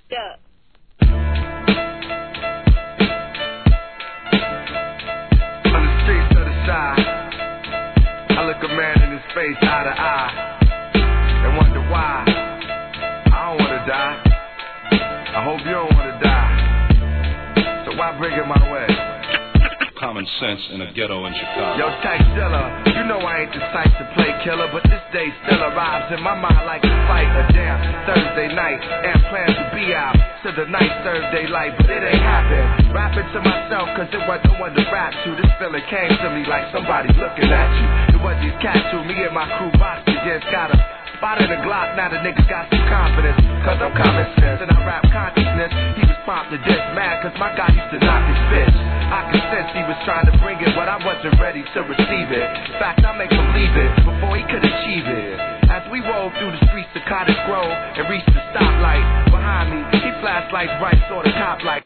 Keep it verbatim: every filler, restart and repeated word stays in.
up. On the streets of the side, I look a man in his face eye to eye and wonder why. I don't wanna die. I hope you don't wanna die. So why bring it my way? Common sense in a ghetto in Chicago. Yo, Type Dilla, you know I ain't the type to play killer, but this day still arrives in my mind like a fight. A damn Thursday night, and plans to be out to the night serve daylight, but it ain't happen. Rapping to myself, cause it wasn't no one to rap to. This feeling came to me like somebody looking at you. It was these cats who me and my crew boxed against, got a spot in the Glock, now the nigga got some confidence, cause I'm common sense and I rap consciousness. He was prompt to diss, mad cause my guy used to knock his bitch. I could sense he was trying to bring it, but I wasn't ready to receive it. In fact, I make him leave it before he could achieve it. As we rolled through the streets of Cottage Grove and reached the stoplight, behind me, he flashed lights bright, saw the cop like